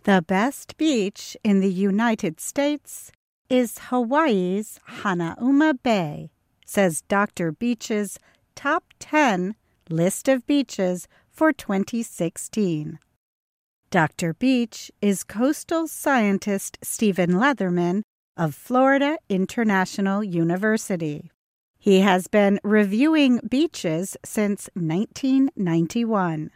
The best beach in the United States is Hawaii's Hanauma Bay, says Dr. Beach's Top 10 list of beaches for 2016. Dr. Beach is coastal scientist Stephen Leatherman of Florida International University. He has been reviewing beaches since 1991.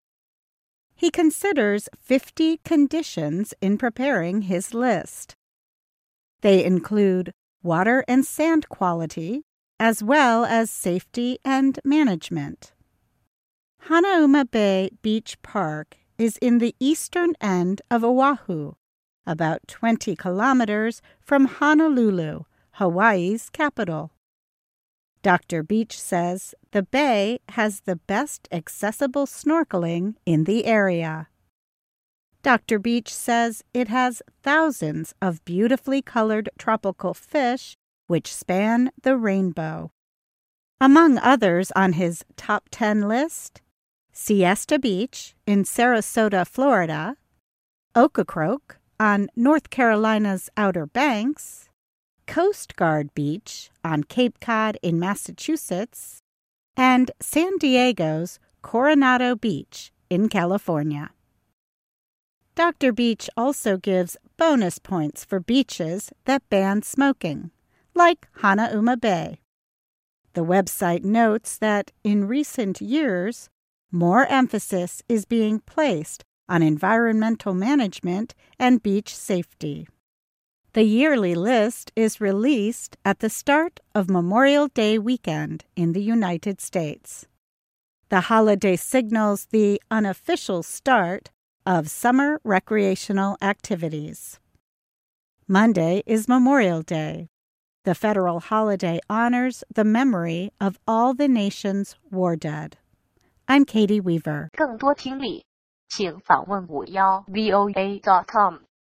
He considers 50 conditions in preparing his list. They include water and sand quality, as well as safety and management. Hanauma Bay Beach Park is in the eastern end of Oahu, about 20 kilometers from Honolulu, Hawaii's capital. Dr. Beach says the bay has the best accessible snorkeling in the area. Dr. Beach says it has thousands of beautifully colored tropical fish which span the rainbow. Among others on his top 10 list, Siesta Beach in Sarasota, Florida, Ocracoke on North Carolina's Outer Banks, Coast Guard Beach on Cape Cod in Massachusetts, and San Diego's Coronado Beach in California. Dr. Beach also gives bonus points for beaches that ban smoking, like Hanauma Bay. The website notes that in recent years, more emphasis is being placed on environmental management and beach safety. The yearly list is released at the start of Memorial Day weekend in the United States. The holiday signals the unofficial start of summer recreational activities. Monday is Memorial Day. The federal holiday honors the memory of all the nation's war dead. I'm Katie Weaver. 更多听力，请访问51voa.com。